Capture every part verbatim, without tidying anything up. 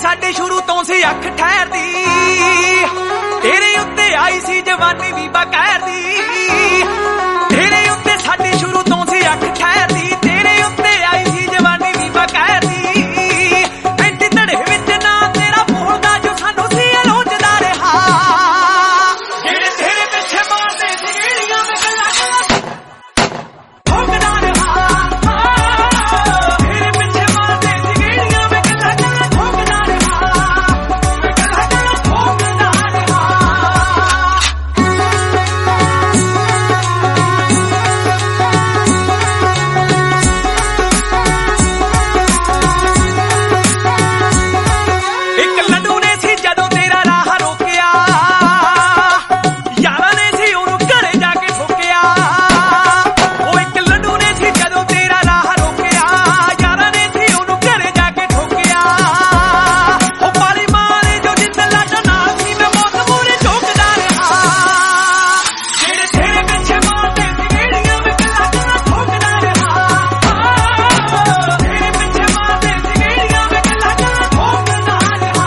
ਸਾਡੇ ਸ਼ੁਰੂ ਤੋਂ ਸੀ ਅੱਖ ਠਹਿਰਦੀ, ਤੇਰੇ ਉੱਤੇ ਆਈ ਸੀ ਜਵਾਨੀ ਵੀ ਬਗੈਰ ਦੀ। ਤੇਰੇ ਉੱਤੇ ਸਾਡੇ ਸ਼ੁਰੂ ਤੋਂ ਸੀ ਅੱਖ ਠਹਿਰਦੀ, ਤੇਰੇ ਉੱਤੇ ਆਈ ਸੀ ਜਵਾਨੀ ਵੀ ਬਗੈਰ ਦੀ। ਐਂਡੀ ਧੜੇ ਵਿੱਚ ਨਾ ਤੇਰਾ ਬੋਲਦਾ ਜੋ ਸਾਨੂੰ ਸੀ ਅਲੋਚਦਾ ਰਿਹਾ, ਜਿਹੜੇ ਤੇਰੇ ਪਿੱਛੇ ਮਾਰਦੇ ਸੀ ਗੇੜੀਆਂ ਮੈਂ ਗੱਲਾਂ ਗੱਲਾਂ ਠੋਕਦਾ ਰਿਹਾ। ਤੇਰੇ ਪਿੱਛੇ ਮਾਰਦੇ ਸੀ ਗੇੜੀਆਂ ਮੈਂ ਗੱਲਾਂ ਗੱਲਾਂ ਠੋਕਦਾ ਰਿਹਾ, ਮੈਂ ਗੱਲਾਂ ਗੱਲਾਂ ਠੋਕਦਾ ਰਿਹਾ। ਇੱਕ ਲੱਡੂ ਨੇ ਸੀ ਜਦੋਂ ਤੇਰਾ ਰਾਹ ਰੋਕਿਆ, ਯਾਰਾਂ ਨੇ ਸੀ ਉਹਨੂੰ ਘਰੇ ਜਾ ਕੇ ਠੋਕਿਆ। ਉਹ ਇੱਕ ਲੱਡੂ ਨੇ ਸੀ ਜਦੋਂ ਤੇਰਾ ਰਾਹ ਰੋਕਿਆ, ਯਾਰਾਂ ਨੇ ਸੀ ਉਹਨੂੰ ਘਰੇ ਜਾ ਕੇ ਠੋਕਿਆ। ਉਹ ਪਾਲੀ ਮਾਰੇ ਜੋ ਜਿੰਦ ਲੱਡਾ ਨਾਲ ਸੀ ਮੈਂ ਮੌਤ ਮੂਹਰੇ ਝੁਕਦਾ ਰਿਹਾ, ਜਿਹੜੇ ਤੇਰੇ ਪਿੱਛੇ ਮਾਰਦੇ ਸੀ ਗੇੜੀਆਂ ਮੈਂ ਗੱਲਾਂ ਗੱਲਾਂ ਠੋਕਦਾ ਰਿਹਾ। ਤੇਰੇ ਪਿੱਛੇ ਮਾਰਦੇ ਸੀ ਗੇੜੀਆਂ ਮੈਂ ਗੱਲਾਂ ਗੱਲਾਂ ਠੋਕਦਾ ਰਿਹਾ।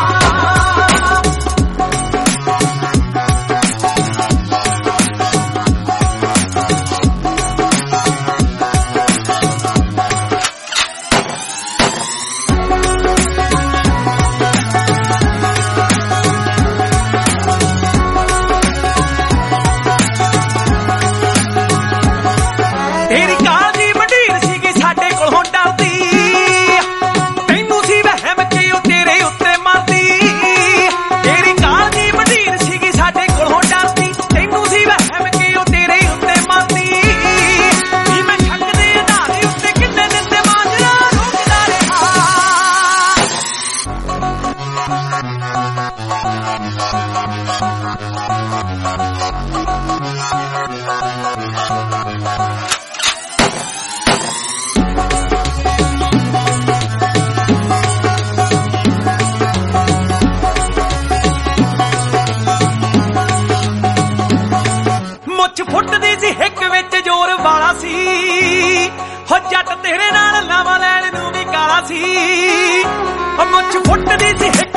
ਤੇਰੀ ਕਾਲ ਦੀ ਮੰਡੀਰ ਸੀਗੀ ਸਾਡੇ ਕੋਲੋਂ ਡਰਦੀ, ਤੈਨੂੰ ਸੀ ਵਹਿਮ ਕਿ ਉਹ ਤੇਰੇ ਉੱਤੇ ਮਰਦੀ। ਤੇਰੀ ਕਾਲ ਦੀ ਮੰਡੀਰ ਸੀਗੀ ਸਾਡੇ ਕੋਲੋਂ ਡਰਦੀ, ਤੈਨੂੰ ਸੀ ਵਹਿਮ ਕਿ ਉਹ ਤੇਰੇ ਉੱਤੇ ਮਰਦੀ। ਵੀ ਮੈਂ ਸ਼ੱਕ ਦੇ ਆਧਾਰ ਉੱਤੇ ਕਿੰਨੇ ਦਿਨ ਤੇ ਮਾਜਰਾ ਰੋਕਦਾ ਰਿਹਾ। ਮੁੱਛ ਫੁੱਟਦੀ ਸੀ ਹਿੱਕ ਵਿੱਚ ਜ਼ੋਰ ਵਾਲਾ ਸੀ, ਹੋ ਜੱਟ ਤੇਰੇ ਨਾਲ ਲਾਵਾਂ ਲੈਣ ਨੂੰ ਵੀ ਕਾਲਾ ਸੀ। ਉਹ ਮੁੱਛ ਫੁੱਟਦੀ ਸੀ ਹਿੱਕ